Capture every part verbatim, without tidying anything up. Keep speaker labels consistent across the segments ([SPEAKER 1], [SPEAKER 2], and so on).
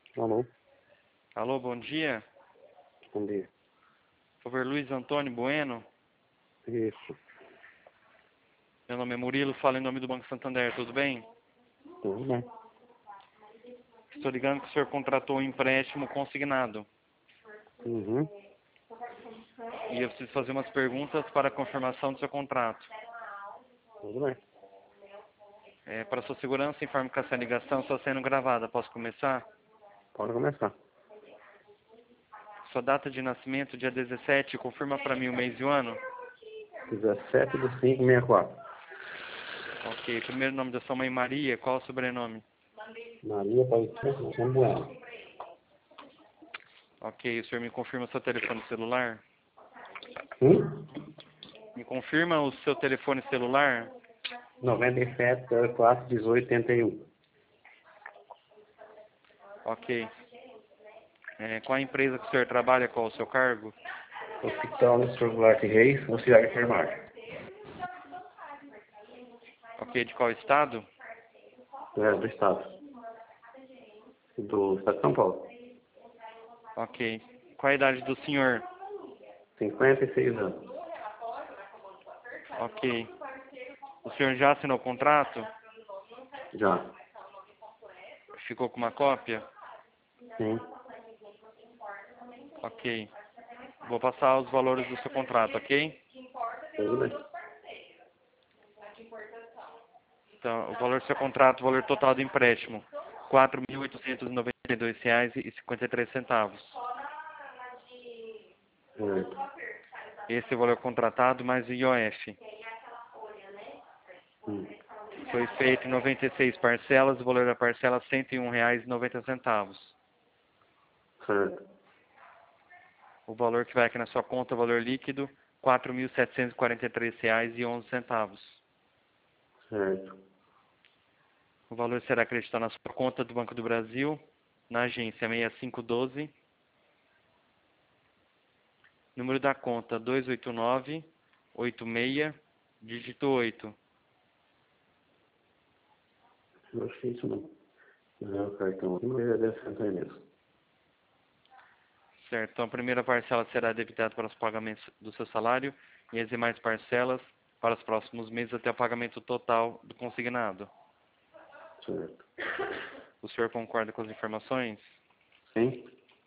[SPEAKER 1] Alô,
[SPEAKER 2] Alô, bom dia.
[SPEAKER 1] bom dia.
[SPEAKER 2] Por favor, Luiz Antônio Bueno.
[SPEAKER 1] Isso,
[SPEAKER 2] Meu nome é Murilo, falo em nome do Banco Santander, tudo bem?
[SPEAKER 1] tudo bem.
[SPEAKER 2] Estou ligando que o senhor contratou um empréstimo consignado.
[SPEAKER 1] Uhum,
[SPEAKER 2] E eu preciso fazer umas perguntas para a confirmação do seu contrato.
[SPEAKER 1] tudo bem.
[SPEAKER 2] É, para sua segurança, informe que essa ligação está sendo gravada. Posso começar?
[SPEAKER 1] Pode começar.
[SPEAKER 2] Sua data de nascimento, dia dezessete, confirma para mim o mês e o ano.
[SPEAKER 1] dezessete do cinco sessenta e quatro.
[SPEAKER 2] Ok. Primeiro nome da sua mãe, Maria. Qual o sobrenome?
[SPEAKER 1] Maria Paulista, São Bueno.
[SPEAKER 2] Ok. O senhor me confirma o seu telefone celular?
[SPEAKER 1] Hum?
[SPEAKER 2] Me confirma o seu telefone celular?
[SPEAKER 1] noventa e sete, zero quatro, dezoito, oitenta e um.
[SPEAKER 2] Ok. É, qual a empresa que o senhor trabalha? Qual o seu cargo?
[SPEAKER 1] Hospital Nestor Goulart Reis, auxiliar de enfermagem.
[SPEAKER 2] Ok. De qual estado?
[SPEAKER 1] É, do estado. Do estado de São Paulo.
[SPEAKER 2] Ok. Qual a idade do senhor?
[SPEAKER 1] cinquenta e seis anos.
[SPEAKER 2] Ok. O senhor já assinou o contrato?
[SPEAKER 1] Já.
[SPEAKER 2] Ficou com uma cópia?
[SPEAKER 1] Sim.
[SPEAKER 2] Ok. Vou passar os valores do seu contrato, ok?
[SPEAKER 1] Tudo bem.
[SPEAKER 2] Então, o valor do seu contrato, o valor total do empréstimo, quatro mil oitocentos e noventa e dois reais e cinquenta e três centavos.
[SPEAKER 1] Certo.
[SPEAKER 2] Esse é o valor contratado mais o I O F.
[SPEAKER 1] Hum.
[SPEAKER 2] Foi feito em noventa e seis parcelas, o valor da parcela cento e um reais e noventa centavos.
[SPEAKER 1] Certo.
[SPEAKER 2] O valor que vai aqui na sua conta, o valor líquido, quatro mil setecentos e quarenta e três reais e onze centavos.
[SPEAKER 1] Certo.
[SPEAKER 2] O valor será acreditado na sua conta do Banco do Brasil, na agência seis cinco um dois, número da conta dois oito nove, oito seis, dígito oito.
[SPEAKER 1] Não achei isso não. Não, o cartão aqui, mas deve ser mesmo.
[SPEAKER 2] Certo, então a primeira parcela será debitada para os pagamentos do seu salário e as demais parcelas para os próximos meses até o pagamento total do consignado.
[SPEAKER 1] Certo.
[SPEAKER 2] O senhor concorda com as informações?
[SPEAKER 1] Sim?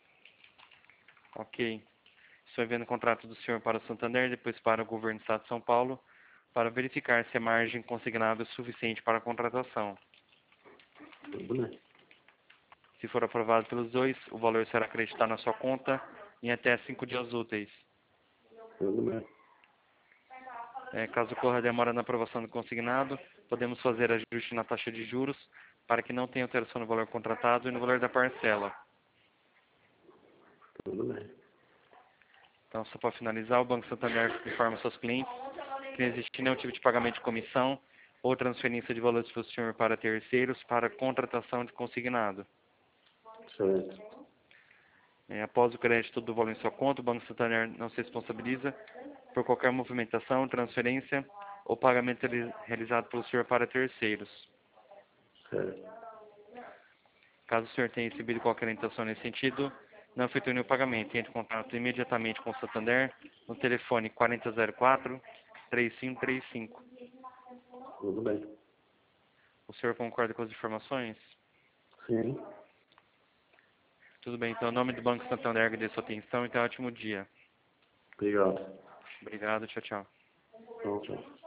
[SPEAKER 2] Ok. Estou enviando o contrato do senhor para o Santander, depois para o governo do Estado de São Paulo, para verificar se a margem consignada é suficiente para a contratação.
[SPEAKER 1] Tudo bem.
[SPEAKER 2] Se for aprovado pelos dois, o valor será acreditado na sua conta em até cinco dias úteis.
[SPEAKER 1] Tudo bem.
[SPEAKER 2] É, caso ocorra demora na aprovação do consignado, podemos fazer ajuste na taxa de juros para que não tenha alteração no valor contratado e no valor da parcela.
[SPEAKER 1] Tudo bem.
[SPEAKER 2] Então, só para finalizar, o Banco Santander informa seus clientes que não existe nenhum tipo de pagamento de comissão ou transferência de valores do senhor para terceiros para contratação de consignado.
[SPEAKER 1] Certo.
[SPEAKER 2] É, após o crédito do valor em sua conta, o Banco Santander não se responsabiliza por qualquer movimentação, transferência ou pagamento reali- realizado pelo senhor para terceiros.
[SPEAKER 1] Certo.
[SPEAKER 2] Caso o senhor tenha recebido qualquer orientação nesse sentido, não efetue nenhum pagamento. Entre em contato imediatamente com o Santander no telefone quatro zero quatro, três cinco três cinco.
[SPEAKER 1] Tudo bem.
[SPEAKER 2] O senhor concorda com as informações?
[SPEAKER 1] Sim.
[SPEAKER 2] Tudo bem, então, em nome do Banco Santander, agradeço a sua atenção e tenha um ótimo dia.
[SPEAKER 1] Obrigado.
[SPEAKER 2] Obrigado, tchau, tchau.
[SPEAKER 1] Tchau, tchau.